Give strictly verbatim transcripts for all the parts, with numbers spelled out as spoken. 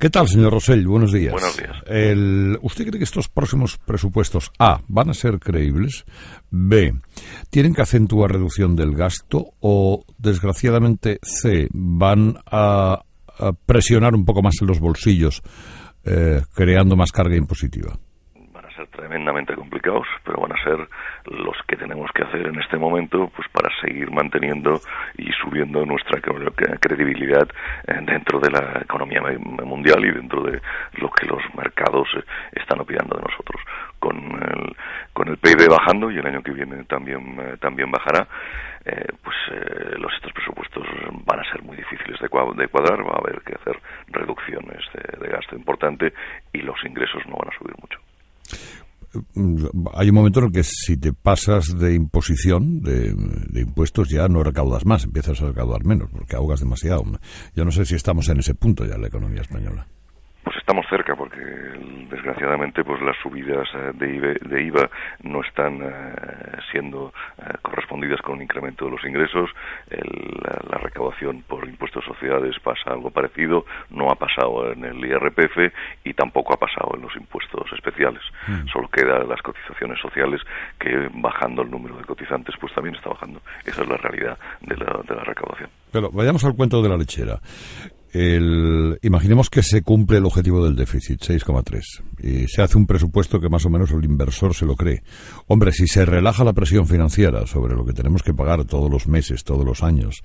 ¿Qué tal, señor Rosell? Buenos días. Buenos días. El, ¿Usted cree que estos próximos presupuestos, A, van a ser creíbles? B, ¿tienen que acentuar reducción del gasto? O, desgraciadamente, C, van a, a presionar un poco más en los bolsillos, eh, creando más carga impositiva? Van a ser tremendamente complicados, pero van a ser los que tenemos que hacer en este momento, pues para seguir manteniendo y subiendo nuestra credibilidad dentro de la economía mundial y dentro de lo que los mercados están opinando de nosotros. Con el, con el P I B bajando, y el año que viene también eh, también bajará, eh, pues eh, los estos presupuestos van a ser muy difíciles de, cua- de cuadrar, va a haber que hacer reducciones de, de gasto importante y los ingresos no van a subir mucho. Hay un momento en el que si te pasas de imposición, de, de impuestos, ya no recaudas más, empiezas a recaudar menos, porque ahogas demasiado. Yo no sé si estamos en ese punto ya en la economía española. Pues estamos cerca, porque desgraciadamente pues las subidas de I V A, de I V A no están eh, siendo eh, correspondidas con un incremento de los ingresos. El, la, la recaudación por impuestos de sociedades pasa algo parecido, no ha pasado en el I R P F y tampoco ha pasado en los impuestos especiales. Mm. Solo quedan las cotizaciones sociales, que bajando el número de cotizantes pues también está bajando. Esa es la realidad de la, de la recaudación. Pero vayamos al cuento de la lechera. El, imaginemos que se cumple el objetivo del déficit, seis coma tres, y se hace un presupuesto que más o menos el inversor se lo cree. Hombre, si se relaja la presión financiera sobre lo que tenemos que pagar todos los meses, todos los años,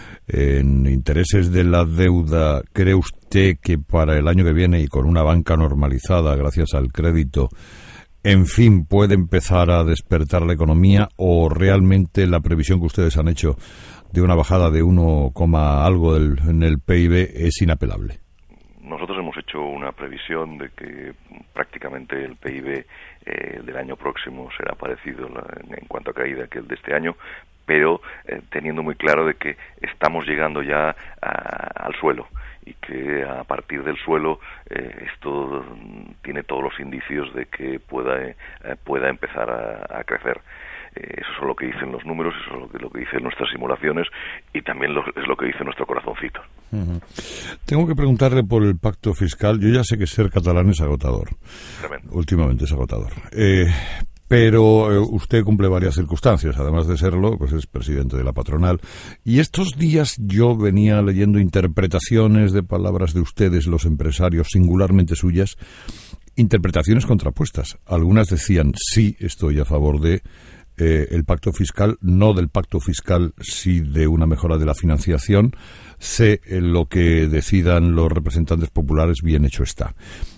en intereses de la deuda, ¿cree usted que para el año que viene y con una banca normalizada gracias al crédito, en fin, puede empezar a despertar la economía, o realmente la previsión que ustedes han hecho de una bajada de uno, algo del, en el P I B es inapelable? Nosotros hemos hecho una previsión de que prácticamente el P I B eh, del año próximo será parecido la, en cuanto a caída que el de este año, pero eh, teniendo muy claro de que estamos llegando ya a, al suelo, y que a partir del suelo eh, esto tiene todos los indicios de que pueda, eh, pueda empezar a, a crecer. Eso es lo que dicen los números, eso es lo que, lo que dicen nuestras simulaciones, y también lo, es lo que dice nuestro corazoncito. Uh-huh. Tengo que preguntarle por el pacto fiscal. Yo ya sé que ser catalán es agotador. Tremendo. Últimamente es agotador. Eh, pero eh, usted cumple varias circunstancias. Además de serlo, pues es presidente de la patronal. Y estos días yo venía leyendo interpretaciones de palabras de ustedes, los empresarios, singularmente suyas, interpretaciones contrapuestas. Algunas decían, sí, estoy a favor de Eh, el pacto fiscal, no del pacto fiscal, sí de una mejora de la financiación. Sé eh, lo que decidan los representantes populares, bien hecho está.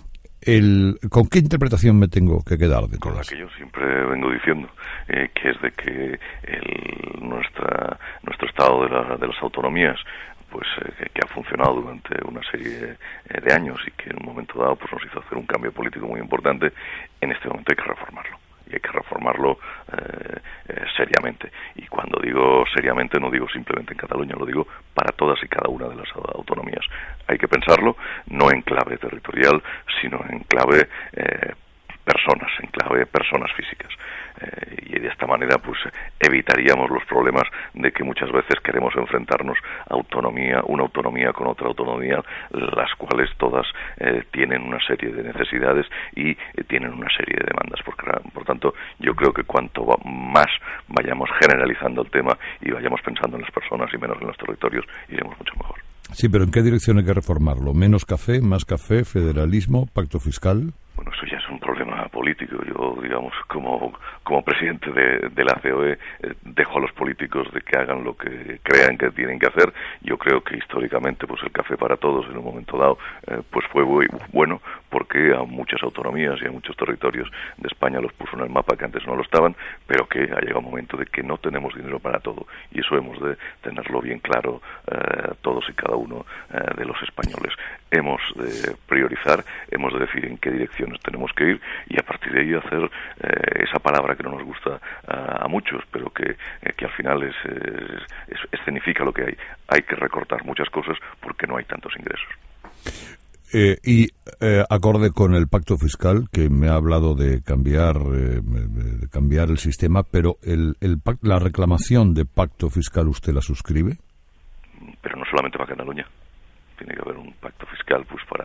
El, ¿Con qué interpretación me tengo que quedar de Con todas? la que yo siempre vengo diciendo, eh, que es de que el, nuestra, nuestro estado de, la, de las autonomías, pues eh, que ha funcionado durante una serie eh, de años y que en un momento dado pues nos hizo hacer un cambio político muy importante, en este momento hay que reformarlo. Y hay que reformarlo eh, eh, seriamente. Y cuando digo seriamente, no digo simplemente en Cataluña, lo digo para todas y cada una de las autonomías. Hay que pensarlo no en clave territorial, sino en clave eh, personas, en clave personas físicas. Eh, y de esta manera pues evitaríamos los problemas de que muchas veces queremos enfrentarnos a autonomía, una autonomía con otra autonomía, las cuales todas eh, tienen una serie de necesidades y eh, tienen una serie de demandas. Por, por tanto, yo creo que cuanto va, más vayamos generalizando el tema y vayamos pensando en las personas y menos en los territorios, iremos mucho mejor. Sí, pero ¿en qué dirección hay que reformarlo? ¿Menos café, más café, federalismo, pacto fiscal? Bueno, eso ya es un problema político. Yo, digamos, como como presidente de, de la C O E, eh, dejo a los políticos de que hagan lo que crean que tienen que hacer. Yo creo que históricamente, pues el café para todos en un momento dado, eh, pues fue muy bueno, porque a muchas autonomías y a muchos territorios de España los puso en el mapa que antes no lo estaban, pero que ha llegado un momento de que no tenemos dinero para todo, y eso hemos de tenerlo bien claro eh, todos y cada uno eh, de los españoles. Hemos de priorizar, hemos de decir en qué direcciones tenemos que ir, y a partir de ahí hacer eh, esa palabra que no nos gusta uh, a muchos, pero que, eh, que al final es, es, es, escenifica lo que hay. Hay que recortar muchas cosas porque no hay tantos ingresos. Eh, y eh, acorde con el pacto fiscal, que me ha hablado de cambiar eh, de cambiar el sistema, pero el, el la reclamación de pacto fiscal, ¿usted la suscribe? Pero no solamente para Cataluña. Tiene que haber un pacto fiscal pues para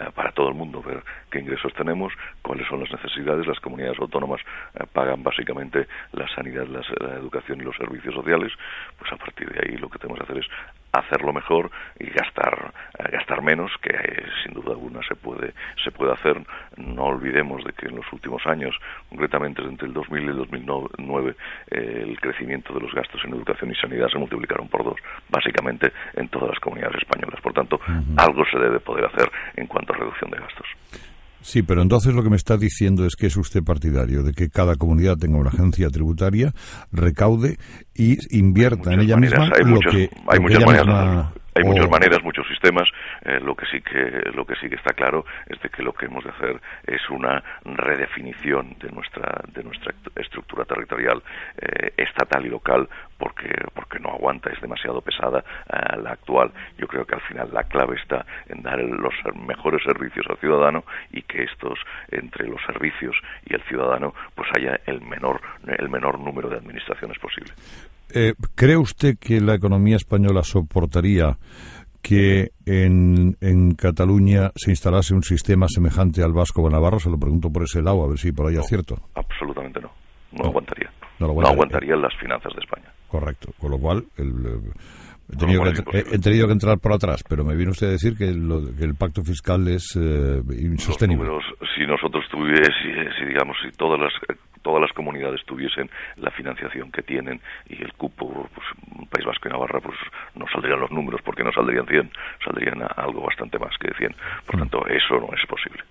eh, para todo el mundo, ver qué ingresos tenemos, cuáles son las necesidades. Las comunidades autónomas eh, pagan básicamente la sanidad, la, la educación y los servicios sociales. Pues a partir de ahí lo que tenemos que hacer es hacerlo mejor y gastar eh, gastar menos, que eh, sin duda alguna se puede se puede hacer. No olvidemos de que en los últimos años, concretamente entre el dos mil y el dos mil nueve, eh, el crecimiento de los gastos en educación y sanidad se multiplicaron por dos, básicamente en todas las comunidades españolas. Por tanto, uh-huh. algo se debe poder hacer en cuanto a reducción de gastos. Sí, pero entonces lo que me está diciendo es que es usted partidario de que cada comunidad tenga una agencia tributaria, recaude y invierta en ella maneras, misma hay lo muchos, que, hay lo muchas que ella maneras, misma... Hay o... muchas maneras, muchos sistemas. Eh, lo que sí que lo que sí que está claro es de que lo que hemos de hacer es una redefinición de nuestra de nuestra estructura territorial eh, estatal y local, porque porque no aguanta, es demasiado pesada eh, la actual. Yo creo que al final la clave está en dar los mejores servicios al ciudadano, y que estos, entre los servicios y el ciudadano, pues haya el menor el menor número de administraciones posible. Eh, ¿Cree usted que la economía española soportaría que en, en Cataluña se instalase un sistema semejante al vasco o navarro? Se lo pregunto por ese lado, a ver si por ahí no, es cierto. Absolutamente no. No, no aguantaría. No, lo no aguantarían las finanzas de España. Correcto. Con lo cual, el, he, tenido no, que, he, he tenido que entrar por atrás, pero me viene usted a decir que, lo, que el pacto fiscal es eh, insostenible. Los números, si nosotros tuviésemos, si, si digamos, si todas las todas las comunidades tuviesen la financiación que tienen y el cupo, pues País Vasco y Navarra, pues no saldrían los números, porque no saldrían cien, saldrían a algo bastante más que cien. Por tanto, eso no es posible.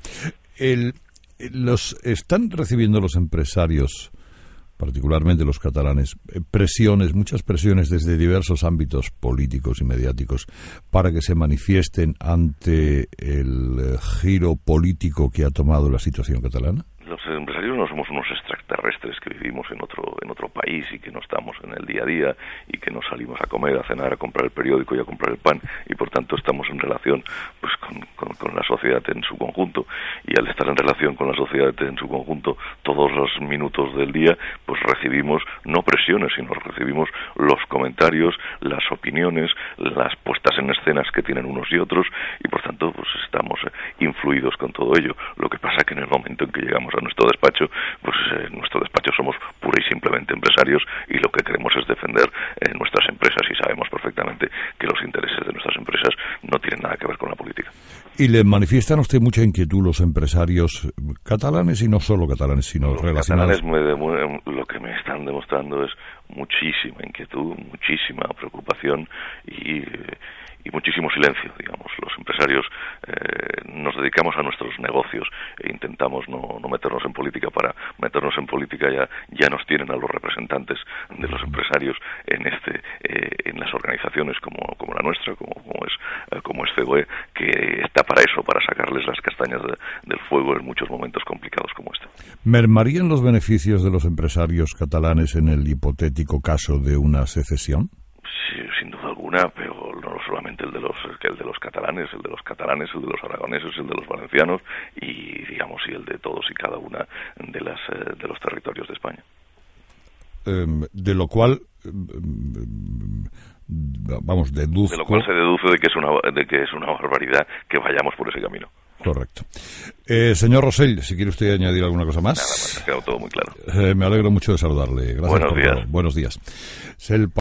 El, los están recibiendo los empresarios, particularmente los catalanes, presiones, muchas presiones desde diversos ámbitos políticos y mediáticos para que se manifiesten ante el giro político que ha tomado la situación catalana. Los empresarios no somos unos extraterrestres que vivimos en otro en otro país y que no estamos en el día a día y que no salimos a comer, a cenar, a comprar el periódico y a comprar el pan, y por tanto estamos en relación pues con, con, con la sociedad en su conjunto, y al estar en relación con la sociedad en su conjunto todos los minutos del día, pues recibimos no presiones, sino recibimos los comentarios, las opiniones, las puestas en escenas que tienen unos y otros, y por tanto pues estamos influidos con todo ello. Lo que pasa que en el momento en que llegamos a nuestro despacho, pues en eh, nuestro despacho somos pura y simplemente empresarios, y lo que queremos es defender eh, nuestras empresas, y sabemos perfectamente que los intereses de nuestras empresas no tienen nada que ver con la política. ¿Y le manifiestan a usted mucha inquietud los empresarios catalanes, y no solo catalanes, sino los relacionados? Catalanes me, lo que me están demostrando es muchísima inquietud, muchísima preocupación y... y muchísimo silencio, digamos. Los empresarios eh, nos dedicamos a nuestros negocios e intentamos no, no meternos en política. Para meternos en política ya ya nos tienen a los representantes de los empresarios en este eh, en las organizaciones como como la nuestra, como como es eh, como es C O E, que está para eso, para sacarles las castañas de, del fuego en muchos momentos complicados como este. ¿Mermarían los beneficios de los empresarios catalanes en el hipotético caso de una secesión? Sí, sin duda alguna, pero no solamente el de los el de los catalanes, el de los catalanes, el de los aragoneses, el de los valencianos y digamos y el de todos y cada una de las de los territorios de España. Eh, de lo cual eh, vamos deduzco. De lo cual se deduce de que es una de que es una barbaridad que vayamos por ese camino. Correcto. Eh, señor Rosell, si quiere usted añadir alguna cosa más. Nada más, ha quedado todo muy claro. Eh, me alegro mucho de saludarle. Gracias. Buenos por días. todo. Buenos días.